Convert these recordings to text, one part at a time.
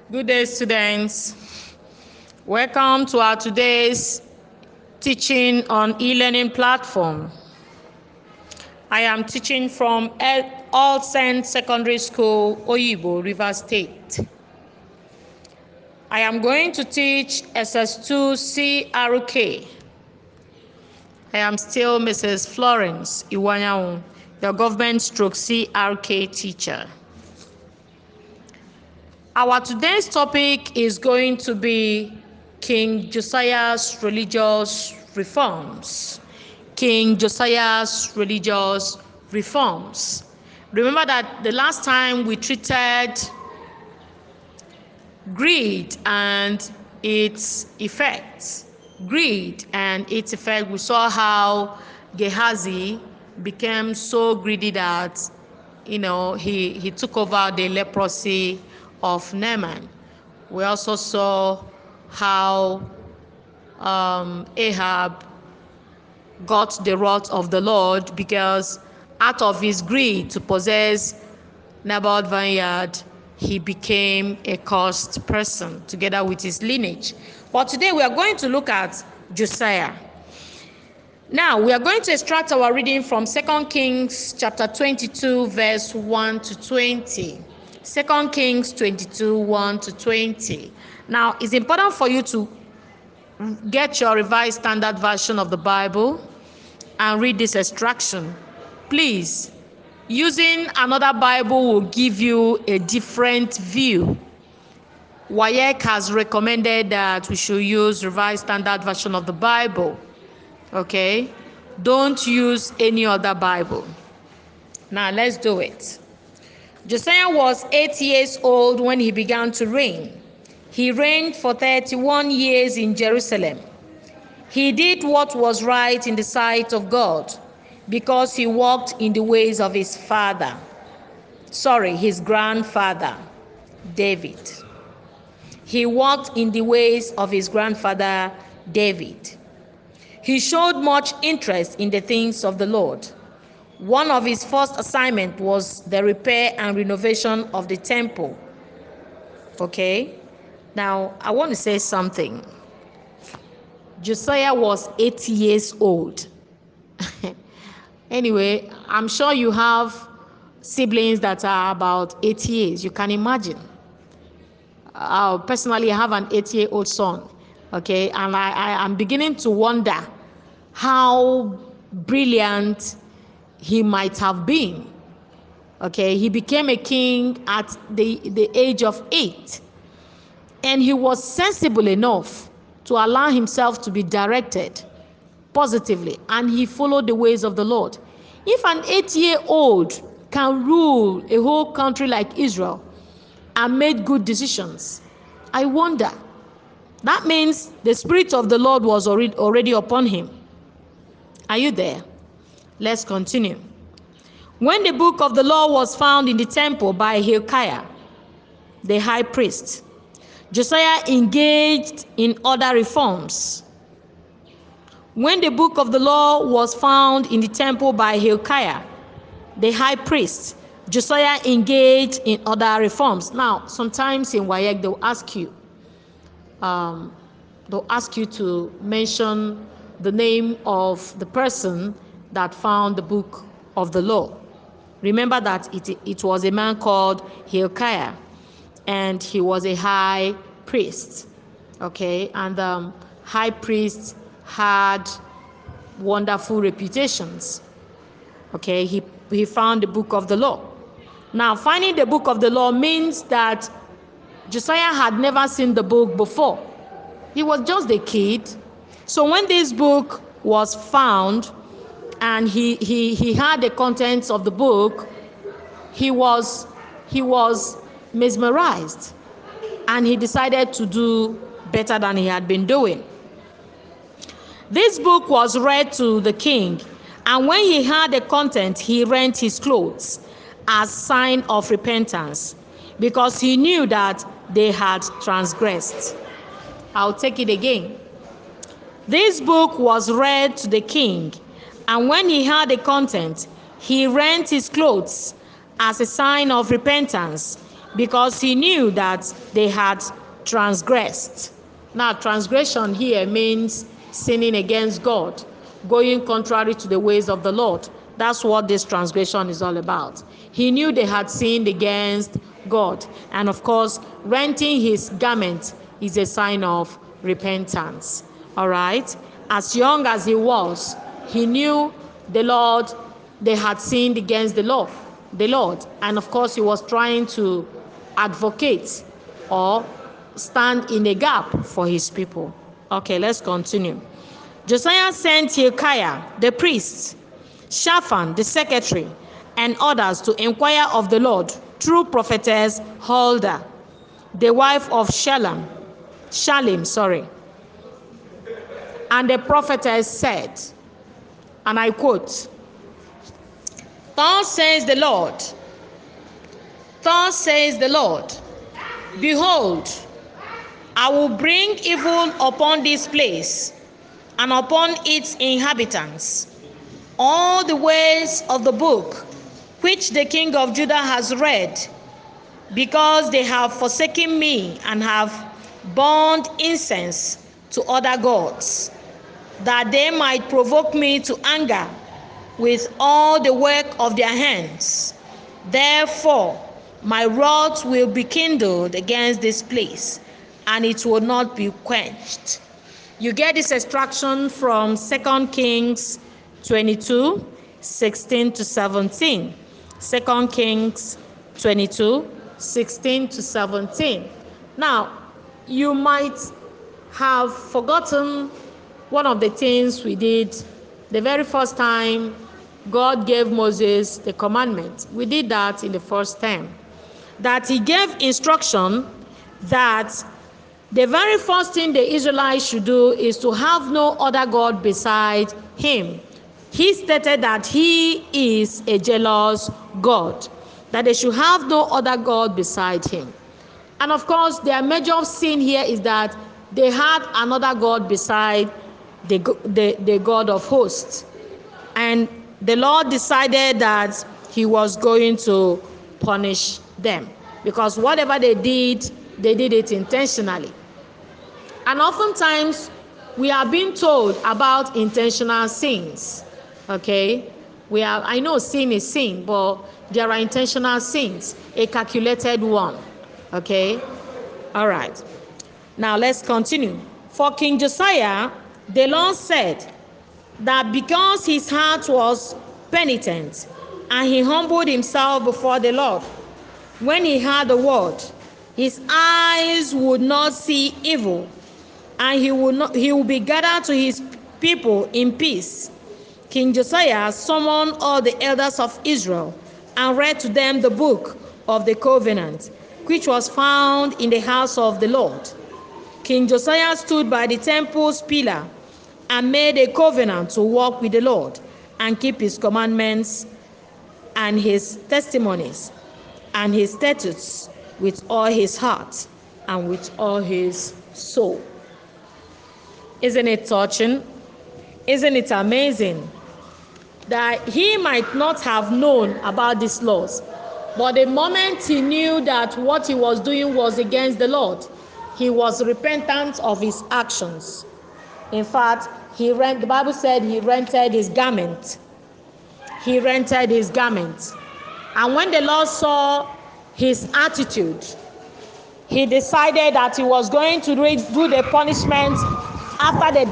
Good day, students. Welcome to our today's teaching on e-learning platform. I am teaching from All Saints Secondary School, Oyibo, Rivers State. I am going to teach SS2 CRK. I am still Mrs. Florence Iwanyaun, your government/CRK teacher. Our today's topic is going to be King Josiah's religious reforms. King Josiah's religious reforms. Remember that the last time we treated greed and its effects. Greed and its effect, we saw how Gehazi became so greedy that he took over the leprosy of Naaman. We also saw how Ahab got the wrath of the Lord because out of his greed to possess Naboth's vineyard, he became a cursed person together with his lineage. But today we are going to look at Josiah. Now we are going to extract our reading from 2 Kings chapter 22 verse 1 to 20. 2 Kings 22, 1 to 20. Now, it's important for you to get your Revised Standard Version of the Bible and read this extraction. Please, using another Bible will give you a different view. WAEC has recommended that we should use Revised Standard Version of the Bible. Okay? Don't use any other Bible. Now, let's do it. Josiah was 8 years old when he began to reign. He reigned for 31 years in Jerusalem. He did what was right in the sight of God because he walked in the ways of his grandfather, David. He walked in the ways of his grandfather, David. He showed much interest in the things of the Lord. One of his first assignments was the repair and renovation of the temple. Okay? Now, I want to say something. Josiah was 80 years old. Anyway, I'm sure you have siblings that are about 80 years. You can imagine. Personally, I have an 80-year-old son. Okay? And I'm beginning to wonder how brilliant he might have been. Okay, he became a king at the age of 8, and he was sensible enough to allow himself to be directed positively, and he followed the ways of the Lord. If an 8-year-old can rule a whole country like Israel and made good decisions, I wonder. That means the Spirit of the Lord was already upon him. Are you there? Let's continue. When the book of the law was found in the temple by Hilkiah, the high priest, Josiah engaged in other reforms. When the book of the law was found in the temple by Hilkiah, the high priest, Josiah engaged in other reforms. Now, sometimes in WAEC, they'll ask you to mention the name of the person that found the book of the law. Remember that it was a man called Hilkiah, and he was a high priest. Okay, and high priests had wonderful reputations. Okay, he found the book of the law. Now, finding the book of the law means that Josiah had never seen the book before. He was just a kid. So when this book was found, and he had the contents of the book, he was mesmerized, and he decided to do better than he had been doing. This book was read to the king, and when he heard the content, he rent his clothes as sign of repentance, because he knew that they had transgressed. I'll take it again. This book was read to the king, and when he heard the content, he rent his clothes as a sign of repentance, because he knew that they had transgressed. Now, transgression here means sinning against God, going contrary to the ways of the Lord. That's what this transgression is all about. He knew they had sinned against God. And of course, renting his garment is a sign of repentance. All right? As young as he was, he knew the Lord, they had sinned against the Lord. And of course, he was trying to advocate or stand in a gap for his people. Okay, let's continue. Josiah sent Hilkiah, the priest, Shaphan, the secretary, and others to inquire of the Lord through prophetess Huldah, the wife of Shallum. And the prophetess said, and I quote, Thus says the Lord, behold, I will bring evil upon this place and upon its inhabitants. All the ways of the book which the king of Judah has read, because they have forsaken me and have burned incense to other gods, that they might provoke me to anger with all the work of their hands. Therefore, my wrath will be kindled against this place, and it will not be quenched. You get this extraction from 2 Kings 22, 16 to 17. 2 Kings 22, 16 to 17. Now, you might have forgotten one of the things we did the very first time God gave Moses the commandment. We did that in the first term. That he gave instruction that the very first thing the Israelites should do is to have no other God beside him. He stated that he is a jealous God, that they should have no other God beside him. And of course, their major sin here is that they had another God beside the God of hosts. And the Lord decided that he was going to punish them, because whatever they did it intentionally. And oftentimes, we are being told about intentional sins. Okay? I know sin is sin, but there are intentional sins, a calculated one. Okay? All right. Now let's continue. For King Josiah, the Lord said that because his heart was penitent and he humbled himself before the Lord, when he heard the word, his eyes would not see evil, and he will be gathered to his people in peace. King Josiah summoned all the elders of Israel and read to them the book of the covenant, which was found in the house of the Lord. King Josiah stood by the temple's pillar and made a covenant to walk with the Lord and keep his commandments and his testimonies and his statutes with all his heart and with all his soul. Isn't it touching? Isn't it amazing that he might not have known about these laws, but the moment he knew that what he was doing was against the Lord, he was repentant of his actions. In fact, the Bible said he rented his garment. He rented his garment. And when the Lord saw his attitude, he decided that he was going to do the punishment after the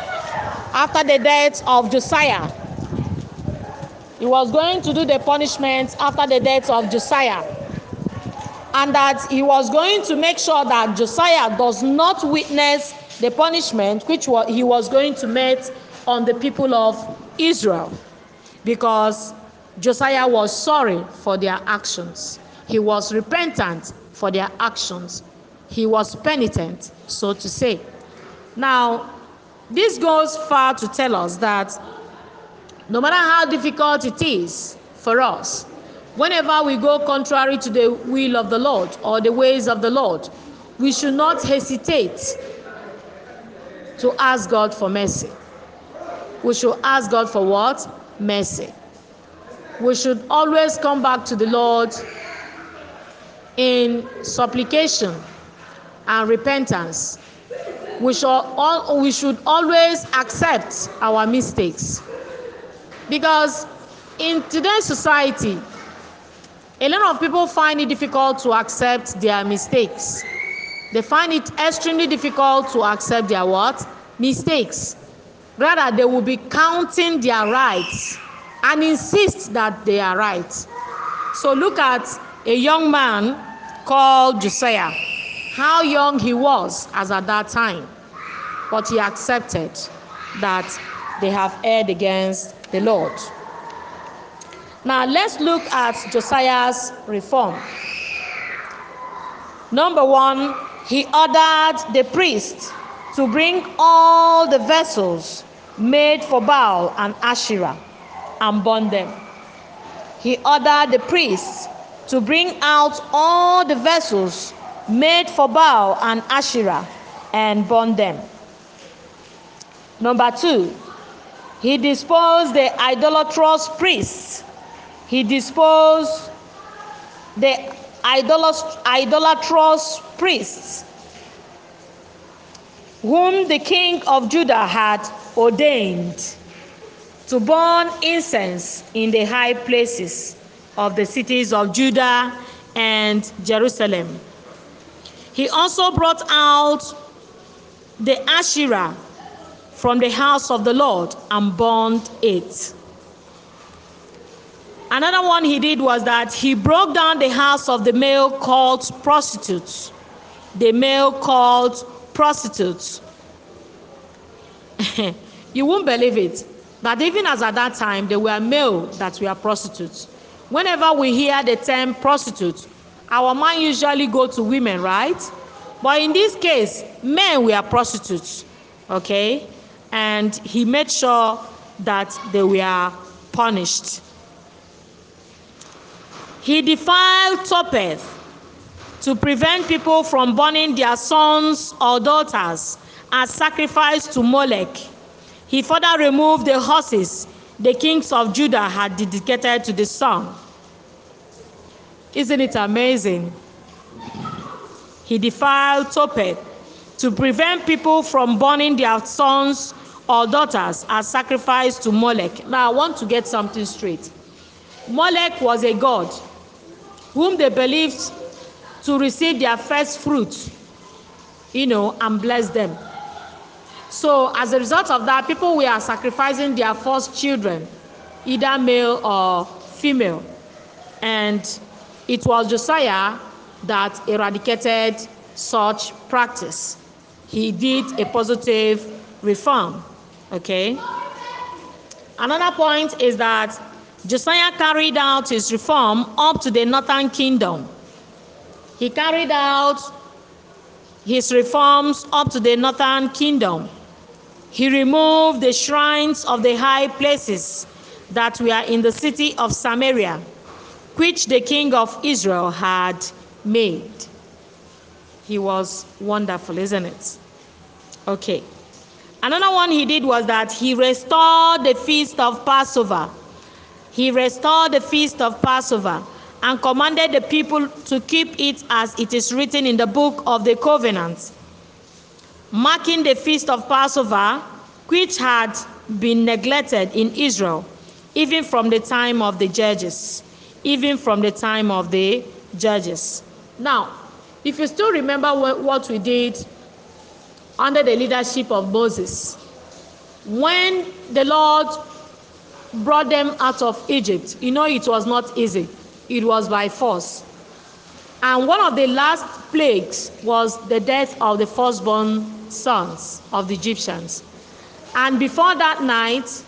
death of Josiah. He was going to do the punishment after the death of Josiah. And that he was going to make sure that Josiah does not witness the punishment which he was going to make on the people of Israel. Because Josiah was sorry for their actions. He was repentant for their actions. He was penitent, so to say. Now, this goes far to tell us that no matter how difficult it is for us, whenever we go contrary to the will of the Lord or the ways of the Lord, we should not hesitate to ask God for mercy. We should ask God for what? Mercy. We should always come back to the Lord in supplication and repentance. We should always accept our mistakes, because in today's society, a lot of people find it difficult to accept their mistakes. They find it extremely difficult to accept their what? Mistakes. Rather, they will be counting their rights and insist that they are right. So look at a young man called Josiah, how young he was as at that time, but he accepted that they have erred against the Lord. Now let's look at Josiah's reform. Number one, he ordered the priest to bring all the vessels made for Baal and Asherah and burn them. He ordered the priests to bring out all the vessels made for Baal and Asherah and burn them. Number two, he disposed the idolatrous priests. He disposed the idolatrous priests whom the king of Judah had ordained to burn incense in the high places of the cities of Judah and Jerusalem. He also brought out the Asherah from the house of the Lord and burned it. Another one he did was that he broke down the house of the male cult prostitutes. The male cult prostitutes. You won't believe it, but even as at that time, there were male that were prostitutes. Whenever we hear the term prostitute, our mind usually go to women, right? But in this case, men were prostitutes, okay? And he made sure that they were punished. He defiled Topheth to prevent people from burning their sons or daughters as sacrifice to Molech. He further removed the horses the kings of Judah had dedicated to the sun. Isn't it amazing? He defiled Topheth to prevent people from burning their sons or daughters as sacrifice to Molech. Now I want to get something straight. Molech was a god whom they believed to receive their first fruit, and bless them. So as a result of that, people were sacrificing their first children, either male or female. And it was Josiah that eradicated such practice. He did a positive reform, okay? Another point is that Josiah carried out his reform up to the northern kingdom. He carried out his reforms up to the northern kingdom. He removed the shrines of the high places that were in the city of Samaria, which the king of Israel had made. He was wonderful, isn't it? Okay. Another one he did was that he restored the feast of Passover. He restored the feast of Passover and commanded the people to keep it as it is written in the book of the covenant, marking the feast of Passover, which had been neglected in Israel, even from the time of the judges. Even from the time of the judges. Now, if you still remember what we did under the leadership of Moses, when the Lord brought them out of Egypt, it was not easy. It was by force. And one of the last plagues was the death of the firstborn sons of the Egyptians. And before that night,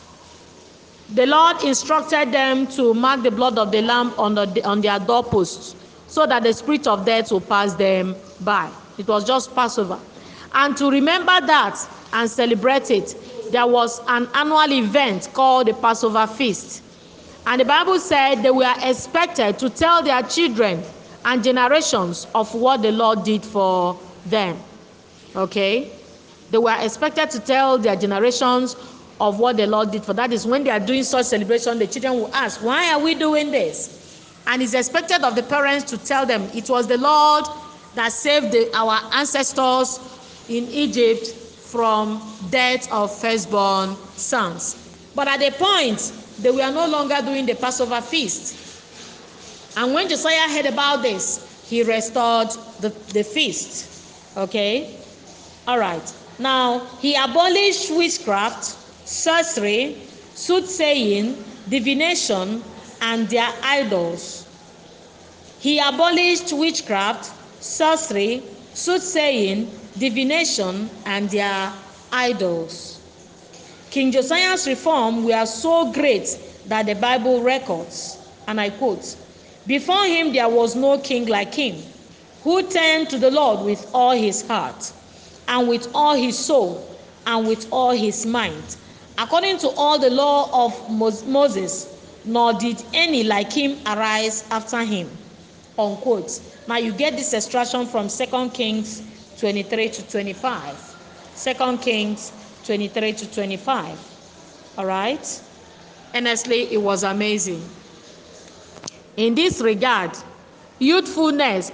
the Lord instructed them to mark the blood of the lamb on their doorposts, so that the spirit of death will pass them by. It was just Passover. And to remember that and celebrate it, there was an annual event called the Passover feast. And the Bible said they were expected to tell their children and generations of what the Lord did for them. Okay? They were expected to tell their generations of what the Lord did for. That is, when they are doing such celebration, the children will ask, why are we doing this? And it's expected of the parents to tell them it was the Lord that saved our ancestors in Egypt from death of firstborn sons. But at a point, they were no longer doing the Passover feast. And when Josiah heard about this, he restored the feast. Okay? All right. Now, he abolished witchcraft, sorcery, soothsaying, divination, and their idols. He abolished witchcraft, sorcery, soothsaying, divination, and their idols. King Josiah's reform were so great that the Bible records, and I quote, "Before him there was no king like him, who turned to the Lord with all his heart, and with all his soul, and with all his mind, according to all the law of Moses, nor did any like him arise after him." Unquote. Now you get this extraction from 2 Kings 23 to 25. 2 Kings 23 to 25. All right? Honestly, it was amazing. In this regard, youthfulness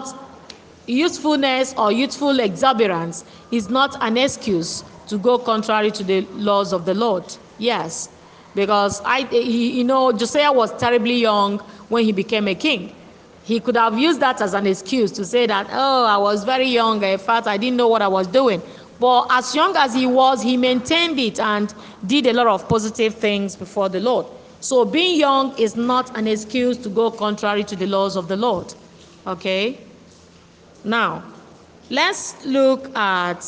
or youthful exuberance is not an excuse to go contrary to the laws of the Lord. Yes, because Josiah was terribly young when he became a king. He could have used that as an excuse to say that, oh, I was very young, in fact, I didn't know what I was doing. But as young as he was, he maintained it and did a lot of positive things before the Lord. So being young is not an excuse to go contrary to the laws of the Lord. Okay? Now, let's look at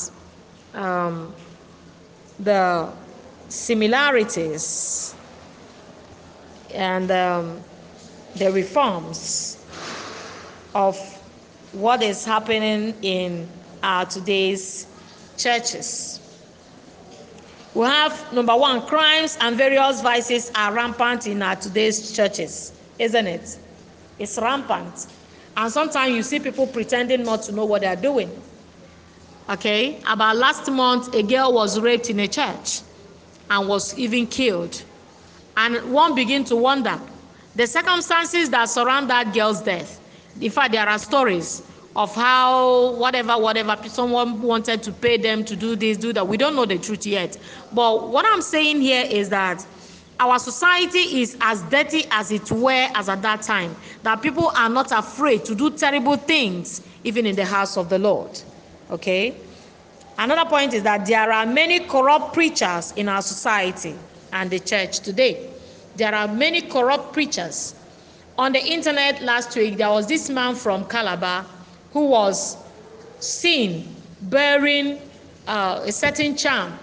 the similarities and the reforms of what is happening in our today's churches. We have, number one, crimes and various vices are rampant in our today's churches, isn't it? It's rampant. And sometimes you see people pretending not to know what they're doing. Okay? About last month, a girl was raped in a church and was even killed. And one begin to wonder, the circumstances that surround that girl's death. In fact, there are stories of how whatever someone wanted to pay them to do this, do that. We don't know the truth yet. But what I'm saying here is that our society is as dirty as it were as at that time, that people are not afraid to do terrible things even in the house of the Lord. Okay? Another point is that there are many corrupt preachers in our society and the church today. There are many corrupt preachers. On the internet last week, there was this man from Calabar who was seen bearing a certain charm,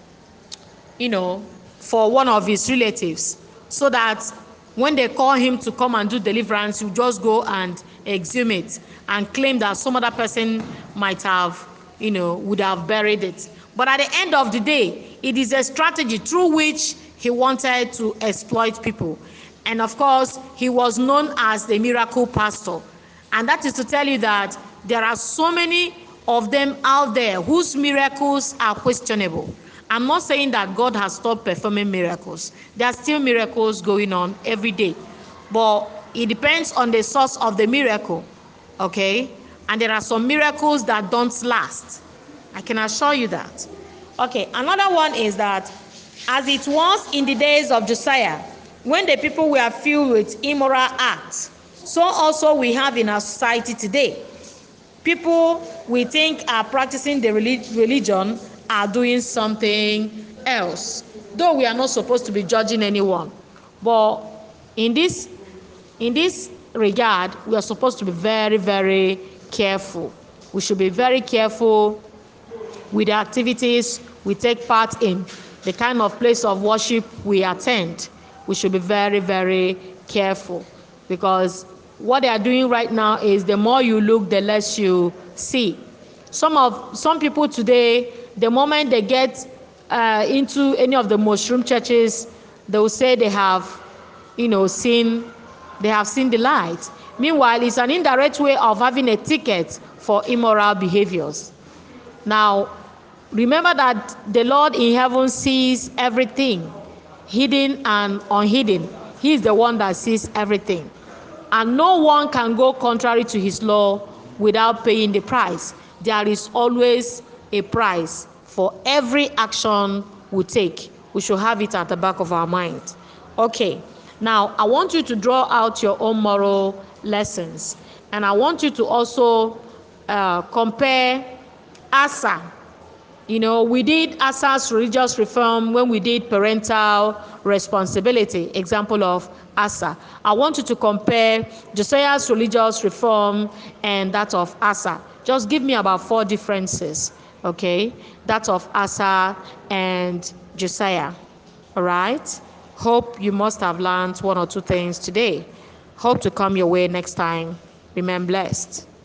for one of his relatives, so that when they call him to come and do deliverance, you just go and exhume it and claim that some other person might have, would have buried it. But at the end of the day, it is a strategy through which he wanted to exploit people. And of course, he was known as the miracle pastor. And that is to tell you that there are so many of them out there whose miracles are questionable. I'm not saying that God has stopped performing miracles. There are still miracles going on every day. But it depends on the source of the miracle. Okay? And there are some miracles that don't last. I can assure you that. Okay, another one is that as it was in the days of Josiah, when the people were filled with immoral acts, so also we have in our society today. People we think are practicing the religion are doing something else. Though we are not supposed to be judging anyone. But in this regard, we are supposed to be very, very careful. We should be very careful with the activities we take part in, the kind of place of worship we attend. We should be very, very careful, because what they are doing right now is the more you look, the less you see. Some people today, the moment they get into any of the mushroom churches, they will say they have, seen the light. Meanwhile, it's an indirect way of having a ticket for immoral behaviors. Now, remember that the Lord in heaven sees everything, hidden and unhidden. He is the one that sees everything. and no one can go contrary to his law without paying the price. There is always a price for every action we take. We should have it at the back of our mind. Okay, now I want you to draw out your own moral lessons, and I want you to also compare Asa. We did Asa's religious reform when we did parental responsibility, example of Asa. I want you to compare Josiah's religious reform and that of Asa. Just give me about 4 differences, okay? That of Asa and Josiah, all right? Hope you must have learned 1 or 2 things today. Hope to come your way next time. Remain blessed.